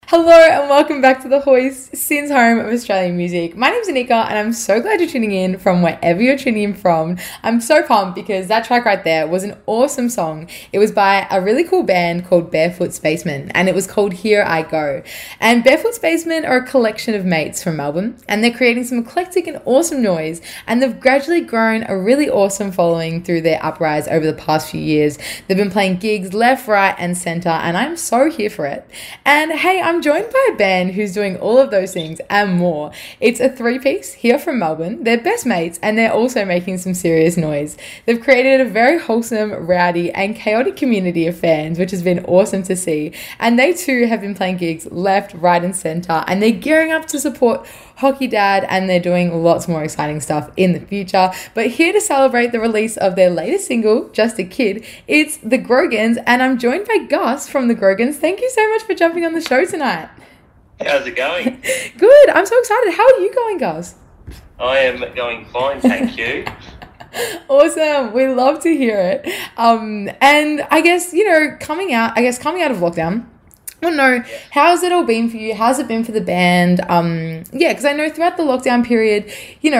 Hello and welcome back to The Hoist, Sin's home of Australian music. My name's Anika and I'm so glad you're tuning in from wherever you're tuning in from. I'm so pumped because that track right there was an awesome song. It was by a really cool band called Barefoot Spacemen and it was called Here I Go. And Barefoot Spacemen are a collection of mates from Melbourne and they're creating some eclectic and awesome noise, and they've gradually grown a really awesome following through their uprise over the past few years. They've been playing gigs left, right and centre and I'm so here for it. And hey, I'm joined by a band who's doing all of those things and more. It's a three-piece here from Melbourne. They're best mates and they're also making some serious noise. They've created a very wholesome, rowdy and chaotic community of fans, which has been awesome to see. And they too have been playing gigs left, right and centre, and they're gearing up to support Hockey Dad, and they're doing lots more exciting stuff in the future. But here to celebrate the release of their latest single, Just a Kid, it's the Grogans, and I'm joined by Gus from the Grogans. Thank you so much for jumping on the show tonight. How's it going? Good. I'm so excited. How are you going, Gus? I am going fine, thank you. Awesome. We love to hear it. And I guess, coming out of lockdown, I don't know, how's it all been for you? How's it been for the band? Because I know throughout the lockdown period,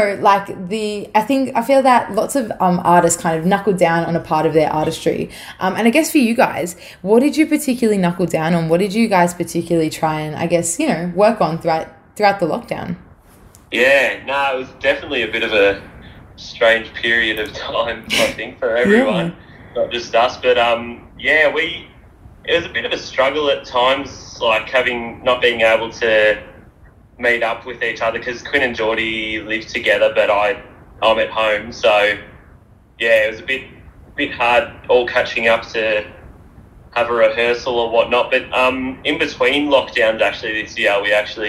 I feel that lots of artists kind of knuckled down on a part of their artistry. And I guess for you guys, what did you particularly knuckle down on? What did you guys particularly try and, work on throughout the lockdown? Yeah, no, it was definitely a bit of a strange period of time, I think, for everyone, not just us. But, it was a bit of a struggle at times, like not being able to meet up with each other because Quinn and Geordie live together, but I'm at home. So, it was a bit hard all catching up to have a rehearsal or whatnot. But in between lockdowns, actually, this year,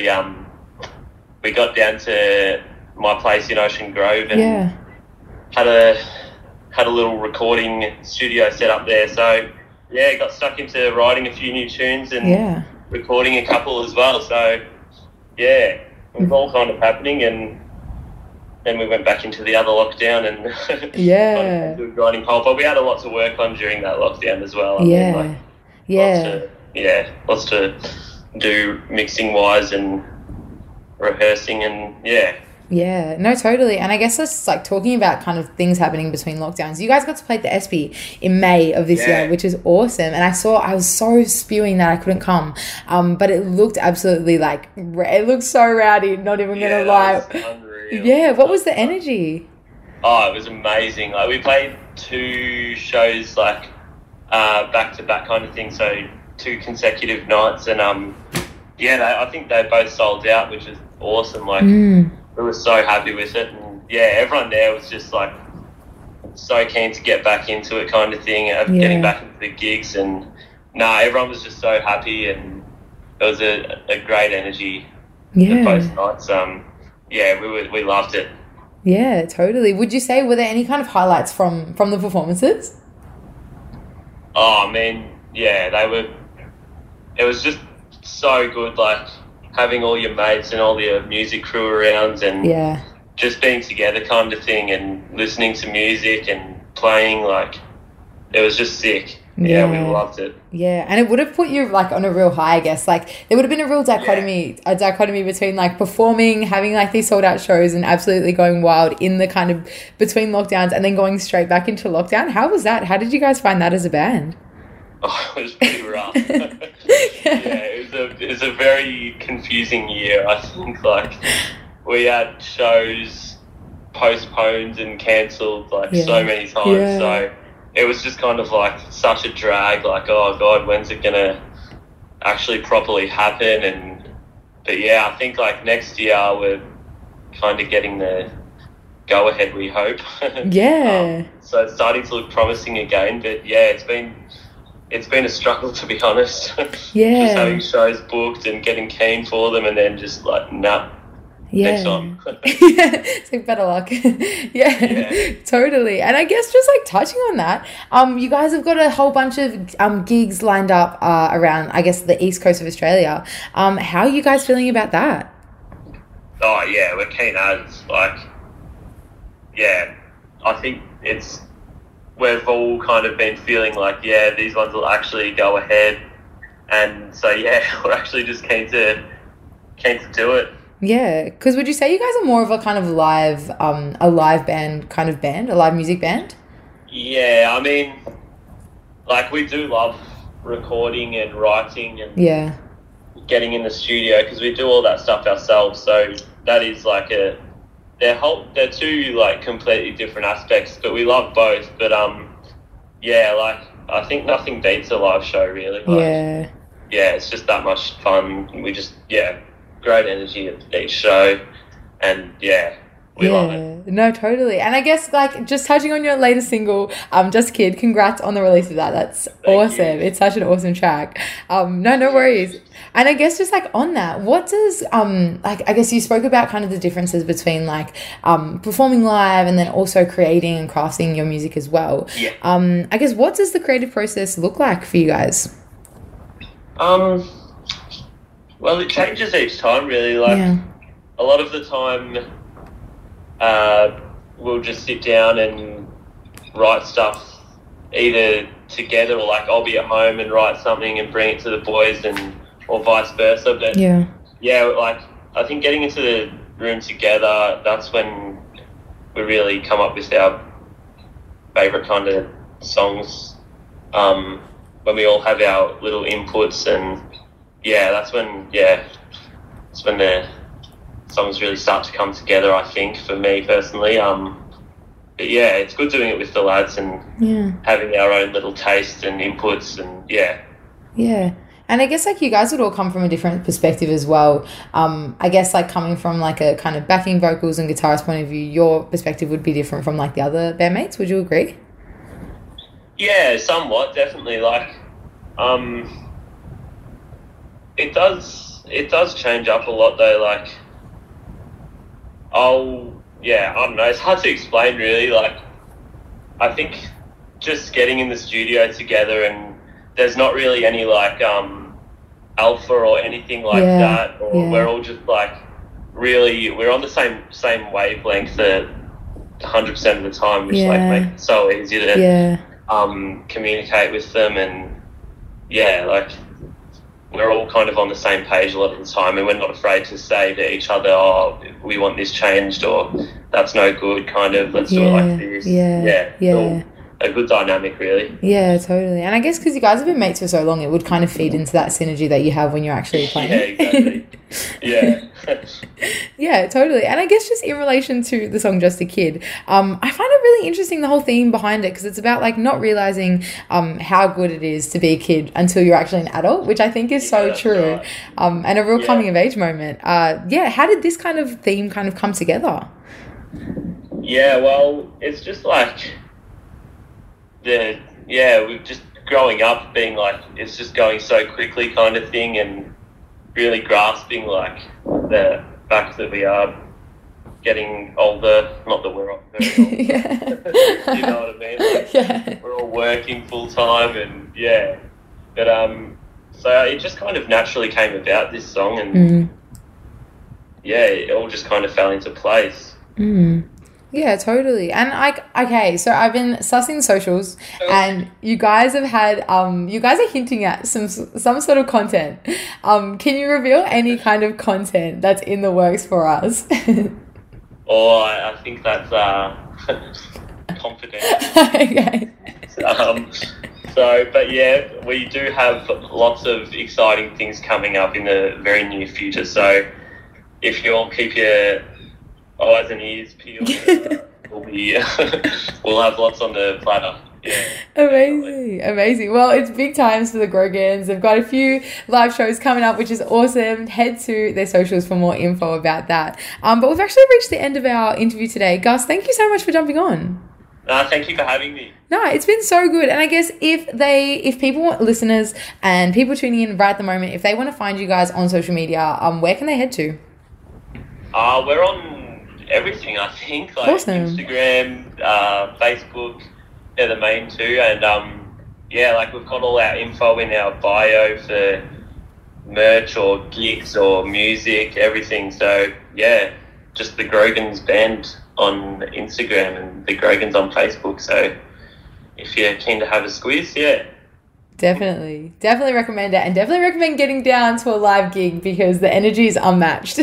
we got down to my place in Ocean Grove and had a little recording studio set up there. So, got stuck into writing a few new tunes and recording a couple as well. So, it was all kind of happening, and then we went back into the other lockdown and kind of into a grinding halt. But we had a lot to work on during that lockdown as well. Lots to do mixing-wise and rehearsing and, Yeah, no, totally. And I guess let's talking about kind of things happening between lockdowns. You guys got to play at the ESPY in May of this year, which is awesome. And I was so spewing that I couldn't come. But it looked absolutely it looked so rowdy, not even going to lie. Unreal. Yeah, what was the energy? Oh, it was amazing. We played 2 shows back to back kind of thing. So 2 consecutive nights. And I think they both sold out, which is awesome. We were so happy with it, and everyone there was just so keen to get back into it kind of thing, getting back into the gigs, and everyone was just so happy, and it was a great energy at both nights. We loved it. Yeah, totally. Would you say, were there any kind of highlights from the performances? Oh man, they were. It was just so good, having all your mates and all your music crew around and just being together kind of thing and listening to music and playing, it was just sick. We loved it. Yeah, and it would have put you on a real high, I guess. There would have been a real dichotomy between performing, having these sold out shows and absolutely going wild in the kind of between lockdowns and then going straight back into lockdown. How was that? How did you guys find that as a band? Oh, it was pretty rough. It was a very confusing year, I think. We had shows postponed and cancelled so many times. So it was just kind of such a drag. Oh God, when's it gonna actually properly happen? But I think next year we're kind of getting the go ahead, we hope. So it's starting to look promising again. But it's been a struggle, to be honest. Just having shows booked and getting keen for them and then just next time. It's better luck. Totally. And I guess just touching on that, you guys have got a whole bunch of gigs lined up around, I guess, the east coast of Australia. How are you guys feeling about that? Oh, we're keen as, I think we've all kind of been feeling these ones will actually go ahead And so yeah, we're actually just keen to do it. Yeah, because would you say you guys are more of a kind of live, a live band kind of band, a live music band? Yeah, I mean, like we do love recording and writing and Yeah, getting in the studio because we do all that stuff ourselves. So that is like they're two like completely different aspects, but we love both. But yeah, like I think nothing beats a live show really. Like, yeah. yeah, it's just that much fun. We just great energy at each show, and yeah, we love it. No, totally. And I guess like just touching on your latest single, Just a Kid, congrats on the release of that. That's awesome. It's such an awesome track. No worries. And I guess just like on that, what does like I guess you spoke about kind of the differences between like performing live and then also creating and crafting your music as well. Yeah. I guess what does the creative process look like for you guys? Well, it changes each time really. Like a lot of the time we'll just sit down and write stuff either together or like I'll be at home and write something and bring it to the boys or vice versa. But yeah, like I think getting into the room together, that's when we really come up with our favourite kind of songs. When we all have our little inputs, and that's when the songs really start to come together, I think, for me personally. But yeah, it's good doing it with the lads and having our own little taste and inputs and Yeah. And I guess like you guys would all come from a different perspective as well. I guess like coming from like a kind of backing vocals and guitarist point of view, your perspective would be different from like the other bandmates. Would you agree? Yeah, somewhat, definitely. Like, it does change up a lot though. Like, I don't know. It's hard to explain really. Like, I think just getting in the studio together and there's not really any like alpha or anything like that. Or we're all just like really we're on the same wavelength 100% of the time, which like makes it so easy to communicate with them, and like we're all kind of on the same page a lot of the time, and we're not afraid to say to each other, oh, we want this changed, or that's no good, kind of, let's do it like this. A good dynamic really. Yeah, totally. And I guess because you guys have been mates for so long, it would kind of feed into that synergy that you have when you're actually playing. Yeah, exactly. Yeah, totally. And I guess just in relation to the song Just a Kid, I find it really interesting, the whole theme behind it, because it's about like not realizing how good it is to be a kid until you're actually an adult, which I think is so true. Right. And a real coming of age moment. How did this kind of theme kind of come together? Yeah, well, it's just like we've just growing up being like, it's just going so quickly kind of thing, and really grasping like the fact that we are getting older, not that we're very old, you know what I mean? Like, we're all working full time, and but so it just kind of naturally came about, this song, and it all just kind of fell into place. Yeah, totally. And okay, so I've been sussing socials, and you guys have had you guys are hinting at some sort of content. Can you reveal any kind of content that's in the works for us? I think that's confidential. Okay. But yeah, we do have lots of exciting things coming up in the very near future. So if you all keep your eyes and ears peeled, we'll have lots on the platter. Yeah. Amazing. Well, it's big times for the Grogans. They've got a few live shows coming up, which is awesome. Head to their socials for more info about that. But we've actually reached the end of our interview today. Gus, thank you so much for jumping on. Thank you for having me. No, it's been so good. And I guess if people want listeners and people tuning in right at the moment, if they want to find you guys on social media, where can they head to? We're on everything, I think, like awesome. Instagram, Facebook, they're the main two, and like we've got all our info in our bio for merch or gigs or music, everything. So just the Grogans Band on Instagram and the Grogans on Facebook. So if you're keen to have a squeeze, Definitely recommend it, and definitely recommend getting down to a live gig because the energy is unmatched.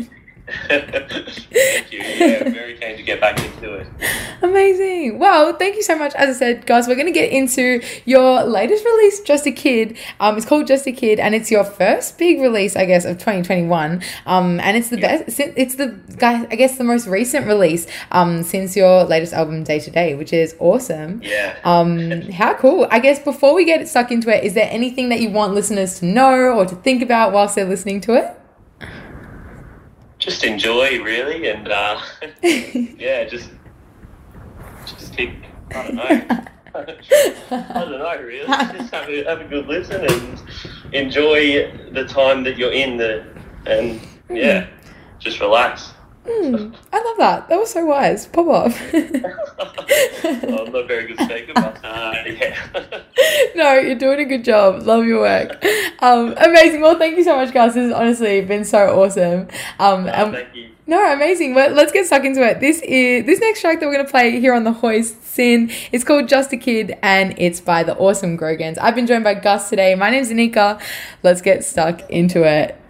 Thank you. Yeah, very keen to get back into it. Amazing. Well, thank you so much. As I said, guys, we're going to get into your latest release, Just a Kid. It's called Just a Kid, and it's your first big release, I guess, of 2021. And it's the best. It's the most recent release since your latest album, Day to Day, which is awesome. Yeah. How cool. I guess before we get stuck into it, is there anything that you want listeners to know or to think about whilst they're listening to it? Just enjoy, really, and yeah, just keep. I don't know. I don't know, really. Just have a good listen and enjoy the time that you're in and yeah, just relax. I love that. That was so wise. Pop off. Well, I'm not a very good speaker, but yeah. No, you're doing a good job. Love your work. Amazing. Well, thank you so much, guys. This has honestly been so awesome. Thank you. No, amazing. Well, let's get stuck into it. This next track that we're going to play here on the Hoist, Sin. It's called Just a Kid, and it's by the awesome Grogans. I've been joined by Gus today. My name's Anika. Let's get stuck into it.